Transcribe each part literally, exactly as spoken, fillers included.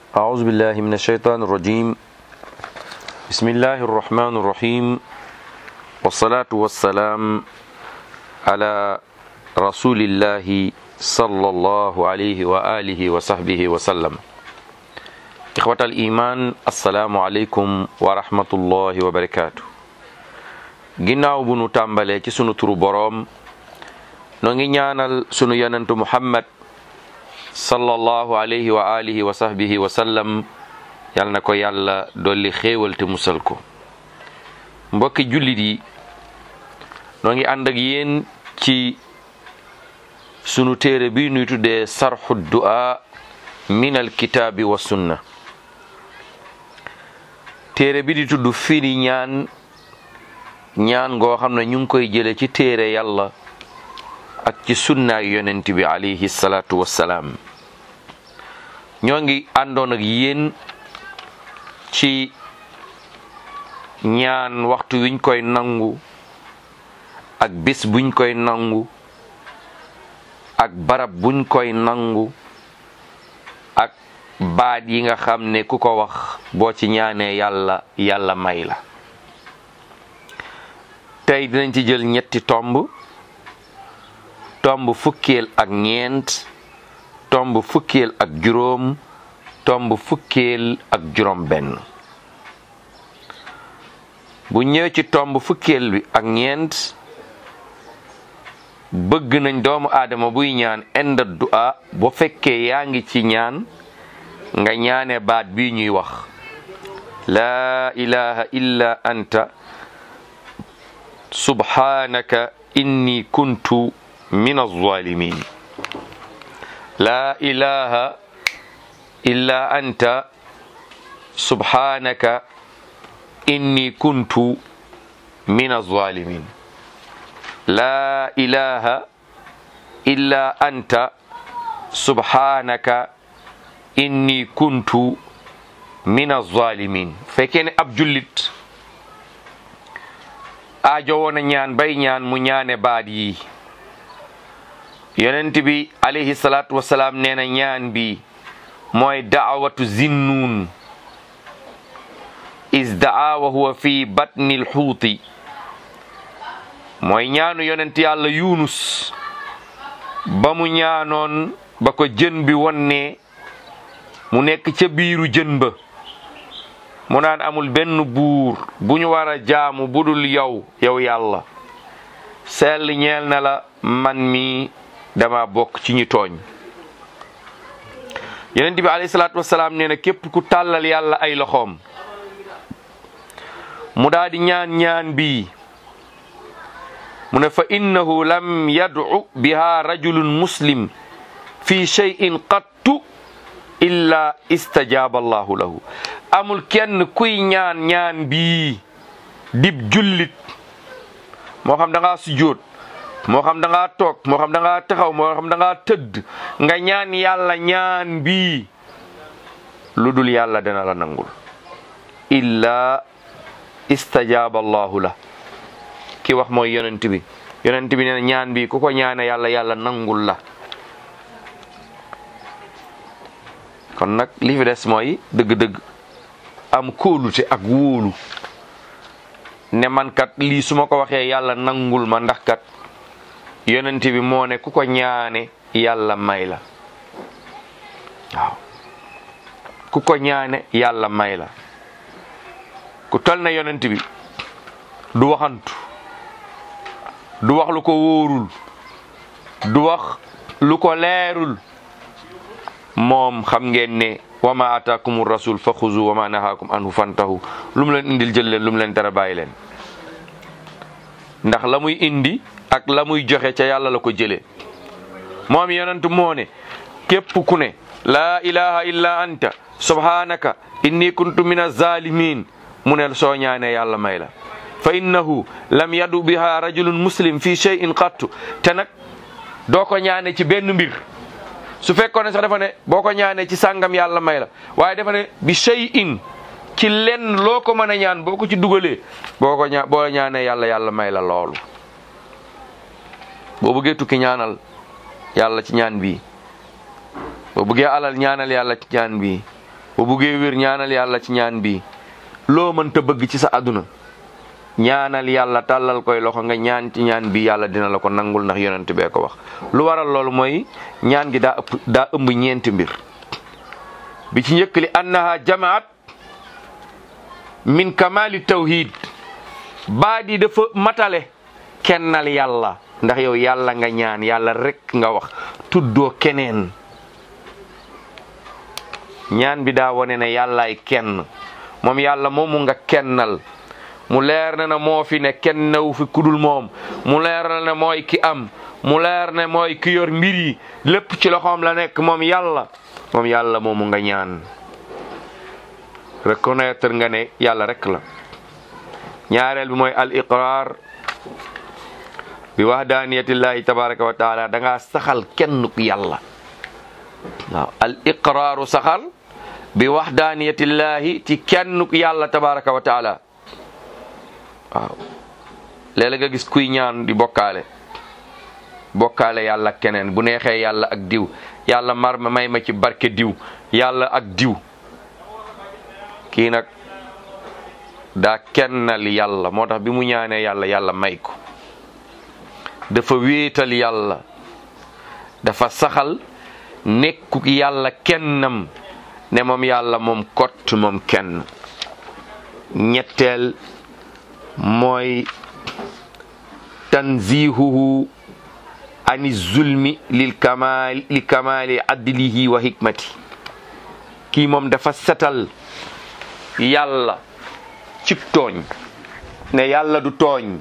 أعوذ بالله من الشيطان الرجيم بسم الله الرحمن الرحيم والصلاة والسلام على رسول الله صلى الله عليه وآله وصحبه وسلم إخوة الإيمان السلام عليكم ورحمة الله وبركاته ginnaaw bu nu tàmbalee ci sunu turu boroom noo ngi ñaanal sunu yonentu Muhammad sallallahu alayhi wa alihi wa sahbihi wa sallam yal na ko yàlla dolli xéewal te musal ko mbokki jullit yi noo ngi ànd ak yéen ci sunu téere bi nuy tuddee sarxu du'a min al kitaabi wa sunna téere bi di tudd firi ñaan ñaan ngoo xam ne ñu ngi koy jële ci téere yàlla ak ci sunnaay yonent bi alayhi salaatu wassalaam ñoo ngi àndoon ak yéen ci ñaan waxtu wiñ koy nangu ak bis buñ koy nangu ak barab buñ koy nangu ak baat yi nga xam ne ku ko wax boo ci ñaanee yàlla yàlla may la tey dinañ ci jël ñetti tomb tomb fukkeel ak ñeent tomb fukkeel ak juróom tomb fukkeel ak juróom benn bu ñëwee ci tomb fukkeel bi ak ñeent bëgg nañ doomu aadama buy ñaan inda du'a bu fekkee yaa ngi ci ñaan nga ñaane baat bi ñuy wax laa ilaha illa anta subhanaka inni kuntu min az-zalimin la ilaha illa anta subhanaka inni kuntu min az-zalimin la ilaha illa anta subhanaka inni kuntu min az-zalimin fekkee ne ab jullit aajo woon ñaan bay ñaan mu ñaane baat yi yonent bi alayhi salaatu wasalaam nee na ñaan bi mooy daawatu zinnuun is daa wa huwa fi batni lxuuti mooy ñaanu yonent yàlla yunus ba mu ñaanoon ba ko jën bi wonne mu nekk ca biiru jën ba mu naan amul benn buur bu ñu war a jaamu budul yow yow yàlla sell ñeel na la man mi dama bokk ci ñi tooñ yonent bi alayhi salaatu wasalaam nee na képp ku tàllal yàlla ay loxoom mu daal di ñaan ñaan bii mu ne fa innahu lam yad'u biha rajulun muslim fi shay'in qattu illa istajaaba allahu lahu amul kenn kuy ñaan ñaan bii dib jullit moo xam da ngaa sujjóot moo xam da ngaa toog moo xam da ngaa taxaw moo xam da ngaa tëdd nga ñaan yàlla ñaan bii lu dul yàlla dana la nangul illa istajaaba allahu la ki wax mooy yonent bi yonent bi nee na ñaan bii ku ko ñaane yàlla yàlla nangul la kon nag li fi des mooy dëgg-dëgg am kóolute ak wóolu ne man kat lii su ma ko waxee yàlla nangul ma ndax kat yonent bi moo ne ku ko ñaane yàlla may la waaw ku ko ñaane yàlla may la ku tol na yonent bi du waxantu du wax lu ko wóorul du wax lu ko leerul moom xam ngeen ne wa ma ataakum rasul fa xuzu wa ma nahaakum anhu fantahu lu mu leen indil jël leen lu mu leen tere bàyyi leen ndax la muy indi ak la muy joxe ca yàlla la ko jëlee moom yonent moo ne képp ku ne laa ilaha illa anta subhanaka inni kuntu min az-zalimin mu ne soo ñaanee yàlla may la fa innahu lam yadu biha rajulun muslim fi shay'in qattu te nag doo ko ñaane ci benn mbir su fekkoon ne sax dafa ne boo ko ñaanee ci sàngam yàlla may la waaye dafa ne bi shay'in ci lenn loo ko mën a ñaan boo ko ci dugalee boo ko ñaa boo ñaanee yàlla yàlla may la loolu boo bëggee tukki ñaanal yàlla ci ñaan bi boo bëggee alal ñaanal yàlla ci ñaan bi boo buggee wér ñaanal yàlla ci ñaan bi loo mënta bëgg ci sa àdduna ñaanal yàlla tàllal koy loxo nga ñaan ci ñaan bi yàlla dina la ko nangul ndax yonent bee ko wax. lu waral loolu mooy ñaan gi daa ëpp daa ëmb ñeenti mbir bi ci njëkk li annaha jamaat min kamali tawhid baa di dafa matale kennal yàlla ndax yow yàlla nga ñaan yàlla rek nga wax tuddoo keneen. ñaan bi daa wone ne yàllaay kenn moom yàlla moomu nga kennal mu leer na ne moo fi ne kenn newu fi kudul moom mu leer na ne mooy ki am mu leer ne mooy ki yor mbir yi lépp ci loxoom la nekk moom yàlla moom yàlla moomu nga ñaan reconnaître nga ne yàlla rek la. ñaareel bi mooy al iqrar bi wahdaniyatillahi tabaraka wa taala da ngaa saxal kennuk yàlla waaw al iqraaru saxal bi wahdaniyatillahi ci kennuk yàlla tabaraka wa taala waaw léeg-léeg nga gis kuy ñaan di bokkaale bokkaale yàlla keneen bu neexee yàlla ak diw yàlla mar ma may ma ci barke diw yàlla ak diw kii nag daa kennal yàlla moo tax bi mu ñaanee yàlla yàlla may ko dafa wéetal yàlla dafa saxal nekkuk yàlla kennam ne moom yàlla moom kott moom kenn. ñetteel mooy tanzihuhu ani zulmi lil kamal li kamali adlihi wa hikmati kii moom dafa setal yàlla ci tooñ ne yàlla du tooñ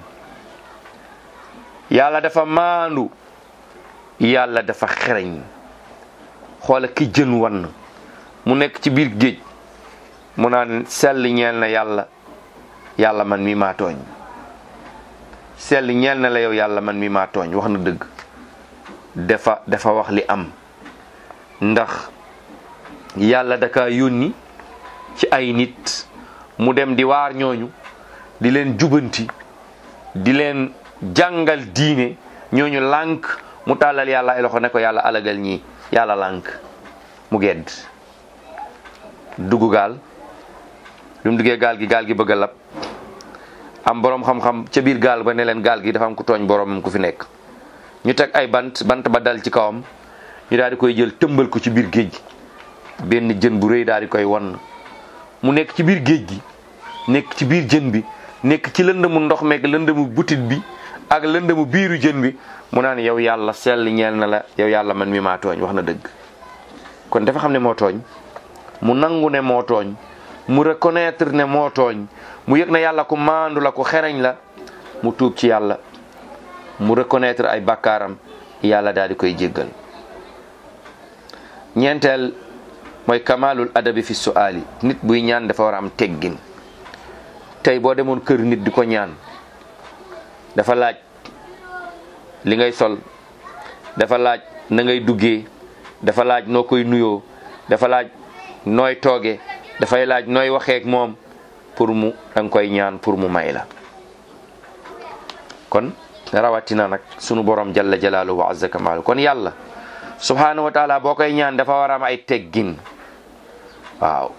yàlla dafa maandu yàlla dafa xereñ xoola ki jën wan mu nekk ci biir géej mu naan sell ñeel na yàlla yàlla man mi maa tooñ sell ñeel na la yow yàlla man mi maa tooñ wax na dëgg dafa dafa wax li am ndax yàlla daka yónni ci ay nit mu dem di waar ñooñu di leen jubanti di leen jàngal diine ñooñu lànk mu tàllal yàlla ay loxo ne ko yàlla alagal ñii yàlla lànk mu gedd dugg gaal bi mu duggee gaal gi gaal gi bëgg a lab am boroom xam-xam ca biir gaal ba ne leen gaal gi dafa am ku tooñ boroomam ku fi nekk ñu teg ay bant bant ba dal ci kawam ñu daal di koy jël tëmbal ko ci biir géej gi benn jën bu rëy daal di koy wan mu nekk ci biir géej gi nekk ci biir jën bi nekk ci lëndëmu ndox meeg lëndëmu butit bi ak lëndëmu biiru jën bi mu naan yow yàlla sell ñeel na la yow yàlla man mi maa tooñ wax na dëgg kon dafa xam ne moo tooñ mu nangu ne moo tooñ mu reconnaître ne moo tooñ mu yëg na yàlla ku maandu la ku xereñ la mu tuub ci yàlla mu reconnaître ay bakkaaram yàlla daal di koy jéggal. ñeenteel mooy kamalul adabi fi su'ali nit buy ñaan dafa war a am teggin tey boo demoon kër nit di ko ñaan dafa laaj li ngay sol dafa laaj na ngay duggee dafa laaj noo koy nuyoo dafa laaj nooy tooge dafay laaj nooy waxeek moom pour mu danga koy ñaan pour mu may la kon rawatina nag sunu borom jalla jalaaluhu wa azza kamaalu kon yàlla subhanahu wa taala boo koy ñaan dafa war a am ay teggin waaw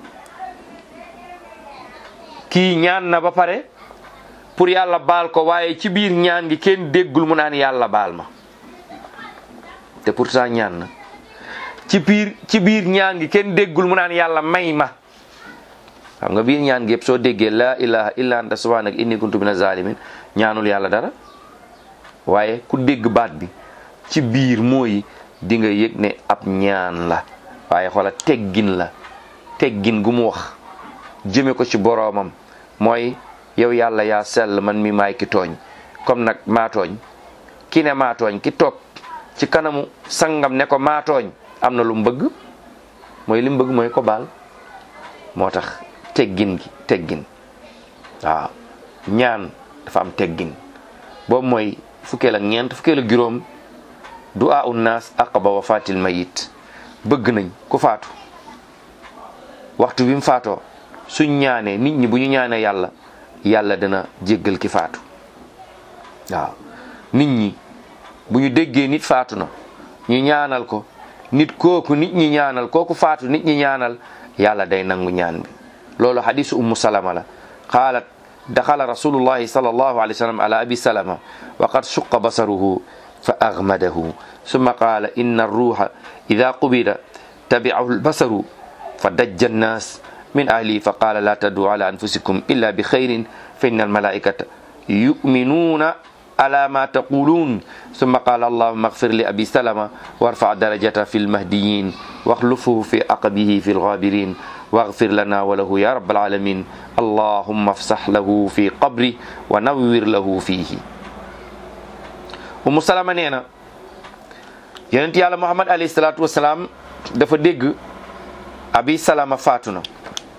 kii ñaan na ba pare pour yàlla baal ko waaye ci biir ñaan gi kenn déggul mu naan yàlla baal ma te pourtant ñaan na ci biir ci biir ñaan gi kenn déggul mu naan yàlla may ma xam nga biir ñaan gi yëpp soo déggee laa ilaha illa anta subhanaka inni kuntu mina zalimin ñaanul yàlla dara waaye ku dégg baat bi ci biir mooy di nga yëg ne ab ñaan la waaye xoola teggin la teggin gu mu wax jëme ko ci boroomam mooy yow yàlla yaa sell man mi maay ki tooñ comme nag maa tooñ ki ne maa tooñ ki toog ci kanamu sangam ne ko maa tooñ am na lu mu bëgg mooy li mu bëgg mooy ko baal moo tax teggin gi teggin waaw ñaan dafa am teggin boobu mooy fukkeel ak ñeent fukkeel ak juróom du'a un naas aqaba wafatil mayit bëgg nañ ku faatu waxtu bi mu faatoo suñ ñaanee nit ñi bu ñu ñaanee yàlla yàlla dana jéggal ki faatu waaw nit ñi bu ñu déggee nit faatu na ñu ñaanal ko nit kooku nit ñi ñaanal kooku faatu nit ñi ñaanal yàlla day nangu ñaan bi. loolu hadisu ummu salama la qaalat daxala rasulullahi sallallahu alayhi wa sallam ala abi salama wa qad suqa basaruhu fa aghmadahu summa qaala inna arruha ida qubida tabi'ahu albasaru fa dajja annas min ahli fa qaala la tad'u ala anfusikum illa bi khayrin fa inna almalaikata yu'minuna ala ma taqulun summa qaala allahumma ighfir li abi salama warfa darajata fi almahdiyin واخلفه في عقبه في الغابرين واغفر لنا وله يا رب العالمين اللهم افسح له في قبره ونور له فيه. Umu Salama nee na yonent yàlla Muhammad alayhi salaatu wa salaam dafa dégg abi salama faatu na,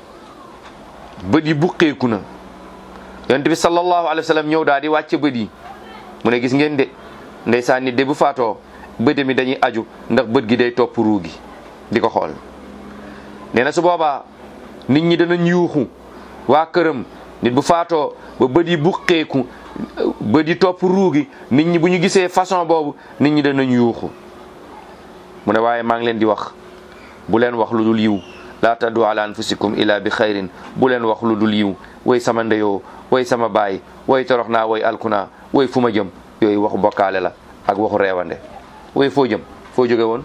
bët yi buqeeku na. yonent bi sallallahu alayhi wa sallam ñëw daal di wàcce bët yi mu ne gis ngeen de ndeysaan nit de bu faatoo bët mi dañuy aju ndax bët gi day topp ruu gi di ko xool. nee na su boobaa nit ñi danañ yuuxu waa këram nit bu faatoo ba bët yi buqeeku bët yi topp ruu gi nit ñi bu ñu gisee façon boobu nit ñi danañ yuuxu. mu ne waaye maa ngi leen di wax bu leen wax lu dul yiw laa taddu ala anfusikum illa bi xayrin bu leen wax lu dul yiw woy sama ndeyoo woy sama baay woy torox naa woy alkuna woy fu ma jëm yooyu waxu bokkaale la ak waxu reewande. woy foo jëm foo jóge woon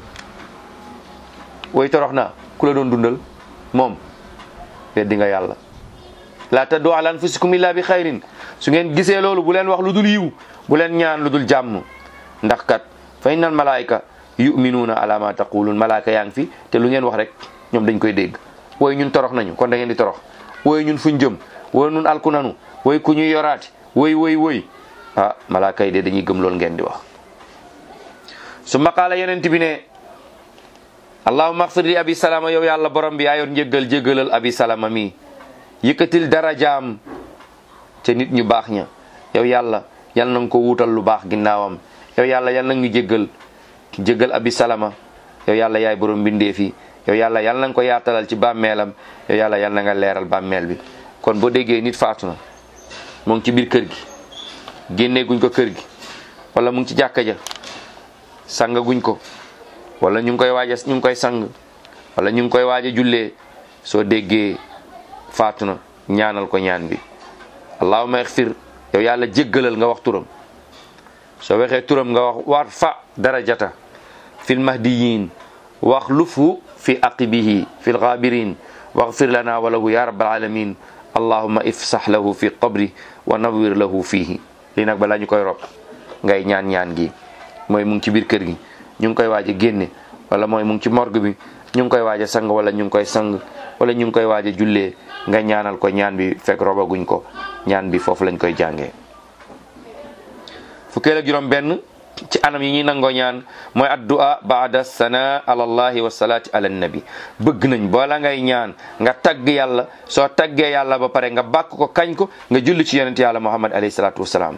woy torox naa ku la doon dundal moom weddi nga yàlla. laa taddu ala anfusikum illa bi xayrin su ngeen gisee loolu bu leen wax lu dul yiw bu leen ñaan lu dul jàmm ndax kat fa innal malaayika yuminuuna ala ma taquluun malaaka yaa ngi fi te lu ngeen wax rek ñoom dañ koy dégg. wooy ñun torox nañu kon da ngeen di torox wooy ñun fuñ jëm wooy ñun alku nanu wooy ku ñuy yoraati woy woy woy ah malaaka yi de dañuy gëm loolu ngeen di wax. summa qaala yonent bi ne allahumma ighfir li abi salama yow yàlla borom bi yaa yor njéggal jéggalal abi salama mi yëkkatil darajaam te nit ñu baax ña yow yàlla yal na nga ko wuutal lu baax ginnaawam yow yàlla yal na nga ñu jéggal jéggal abi salama yow yàlla yaay borom mbindee fi yow yàlla yal na nga ko yaatalal ci bàmmeelam yow yàlla yal na nga leeral bàmmeel bi. kon boo déggee nit faatu na mu ngi ci biir kër gi génnee guñ ko kër gi wala mu ngi ci jàkka ja sang guñ ko wala ñu ngi koy waaja ñu ngi koy sang wala ñu ngi koy waaja jullee soo déggee faatu na ñaanal ko ñaan bi allahumma ighfir yow yàlla jéggalal nga wax turam soo waxee turam nga wax war fa darajata fil mahdiyin wax lufu fi aqibihi fil ghabirin waghfir lana wa lahu ya rabbal alamin allahumma ifsah lahu fi qabri wa nawwir lahu fihi. lii nag balaa ñu koy rob ngay ñaan ñaan gi mooy mu ngi ci biir kër gi ñu ngi koy waaj a génne wala mooy mu ngi ci morgue bi ñu ngi koy waaj a sang wala ñu ngi koy sang wala ñu ngi koy waaj a jullee nga ñaanal ko ñaan bi fekk robaguñ ko ñaan bi foofu lañ koy jàngee. fukkeel ak juróom benn ci anam yi ñuy nangoo ñaan mooy addu'a ba'da sana ala allahi wa salaati ala nabi. bëgg nañ boola ngay ñaan nga tagg yàlla soo taggee yàlla ba pare nga bàkk ko kañ ko nga julli ci yonent yàlla muhammad alayhi salaatu wasalaam.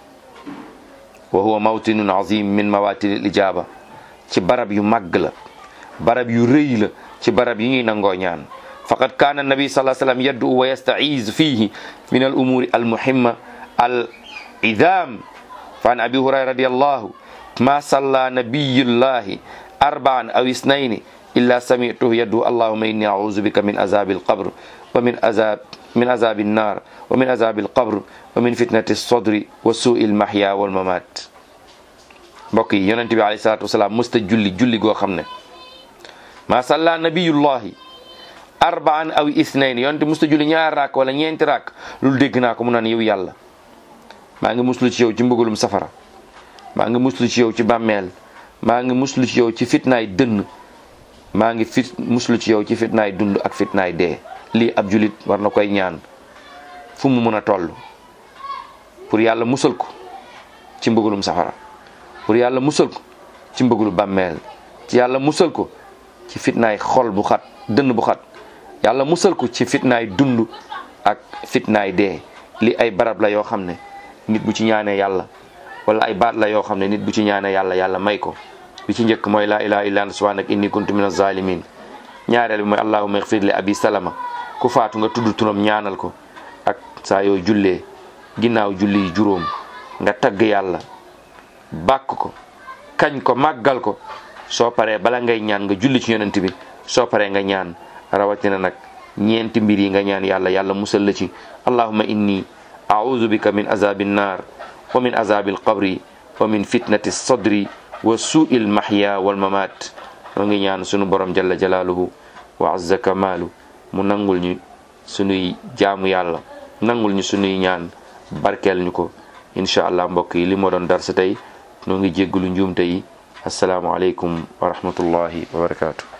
wa huwa mawtinun azim min mawatinil ijaba ci barab yu màgg la barab yu rëy la ci barab yi ñuy nangoo ñaan. faqad kaana nabi sallallahu alayhi wa sallam yad'u wa yasta'iz fihi min al umuri al muhimma al idam fa an abi hurayra radiyallahu ma salla nabiyullahi arba'an aw isnayni illa sami'tuhu yad'u allahumma inni a'udhu bika min azabil qabr wa min azab min azabil nar wa min azabil qabr wa min fitnati sadri wa su'il mahya wal mamat. mbokk yi yonent bi alayhi salatu wasalaam musta julli julli goo xam ne ma salla nabiyullahi arba'an aw isnayni yonent musta julli ñaar raak wala ñeenti raak loolu dégg naa ko mu naan yow yàlla maa ngi muslu ci yow ci mbëggalum safara maa ngi muslu ci yow ci bàmmeel maa ngi muslu ci yow ci fitnaay dënn maa ngi fit muslu ci yow ci fitnaay dund ak fitnaay dee. lii ab julit war na koy ñaan fu mu mën a toll pour yàlla musal ko ci mbëggalum safara pour yàlla musal ko ci mbëggalu bàmmeel ci yàlla musal ko ci fitnaay xol bu xat dënn bu xat yàlla musal ko ci fitnaay dund ak fitnaay dee. lii ay barab la yoo xam ne nit bu ci ñaanee yàlla wala ay baat la yoo xam ne nit bu ci ñaanee yàlla yàlla may ko. bi ci njëkk mooy laa ilaha illa anta subhanaka inni kuntu minaz zalimin. ñaareel bi mooy allahumma ighfir li abi salama ku faatu nga tudd turam ñaanal ko ak saa yoo jullee ginnaaw julli juróom nga tagg yàlla bàkk ko kañ ko màggal ko soo paree bala ngay ñaan nga julli ci yonent bi soo paree nga ñaan rawatina nag ñeenti mbir yi nga ñaan yàlla yàlla musal la ci. allahumma inni a'udhu bika min azabil nar wa min azabil qabri wa min fitnati sadri wa su'il mahya wal mamat. noo ngi ñaan sunu borom jalla jalaaluhu wa azza kamaalu mu nangul ñu sunuy jaamu yàlla, nangul ñu sunuy ñaan, barkeel ñu ko incha allah. mbokk yi li moo doon darsa tey, noo ngi jéggalu njuumte yi. assalaamu aleykum wa rahmatullahi wa barakaatu.